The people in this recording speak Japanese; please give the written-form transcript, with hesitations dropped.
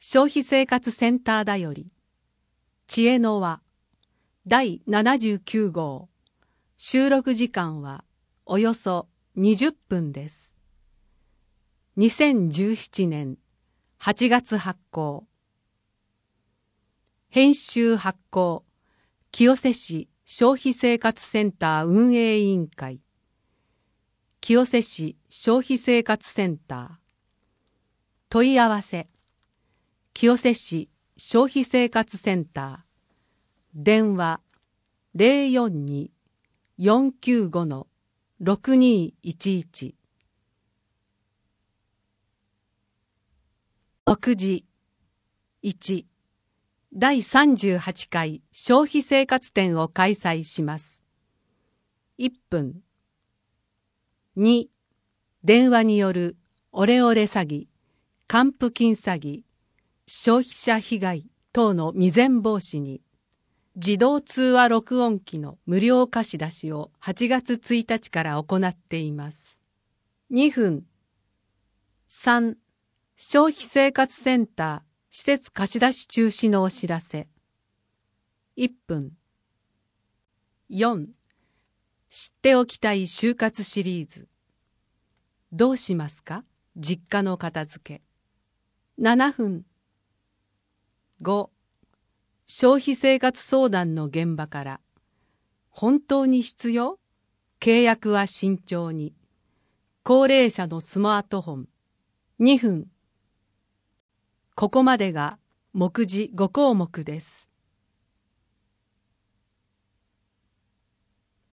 消費生活センターだより知恵の輪第79号収録時間はおよそ20分です。2017年8月発行。編集発行清瀬市消費生活センター運営委員会清瀬市消費生活センター問い合わせ清瀬市消費生活センター電話042-495-6211 6時1第38回消費生活展を開催します。1分2電話によるオレオレ詐欺、還付金詐欺、消費者被害等の未然防止に自動通話録音機の無料貸し出しを8月1日から行っています。2分3消費生活センター施設貸し出し中止のお知らせ。1分4知っておきたい就活シリーズ。どうしますか実家の片付け。7分5消費生活相談の現場から本当に必要？契約は慎重に。高齢者のスマートフォン。2分ここまでが目次5項目です。